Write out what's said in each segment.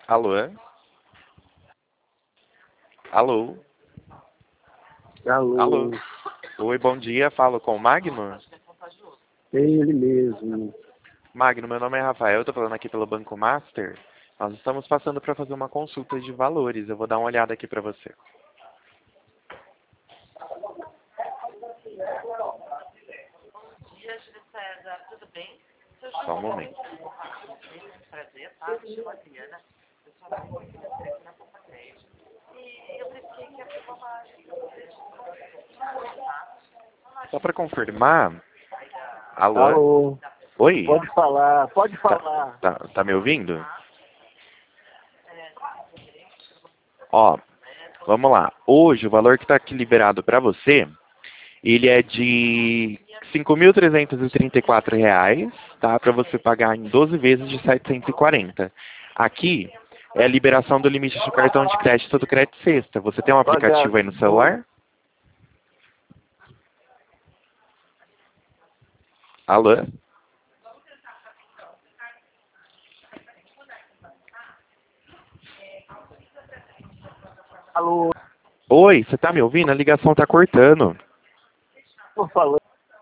Alô? Alô? Alô, Alô? Oi, bom dia. Falo com o Magno? é ele mesmo. Magno, meu nome é Rafael, eu tô falando aqui pelo Banco Master. Nós estamos passando para fazer uma consulta de valores. Eu vou dar uma olhada aqui para você. Dia, Júlio César, tudo bem? Seu Só um Júlio, momento. prazer, tá? Me chamo Adriana, eu sou analista financeira aqui na Poupa Crédito. E eu verifiquei que abriu uma margem para você de pouquinho, tá? Uma Só margem para confirmar. Alô? Alô, Oi? pode falar, pode Tá, falar. tá me ouvindo? Ó, vamos lá. Hoje o valor que está aqui liberado para você, ele é de R$ 5.334, tá? Para você pagar em 12 vezes de 740. Aqui é a liberação do limite do cartão de crédito do Crédito Sexta. Você tem um aplicativo aí no celular? Alô? Alô, Oi, você tá me ouvindo? A ligação tá cortando. tô falando,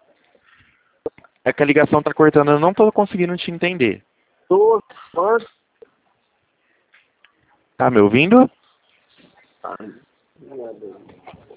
É que a ligação tá cortando, eu não tô conseguindo te entender. tô falando. Tá me ouvindo? Ai, meu Deus.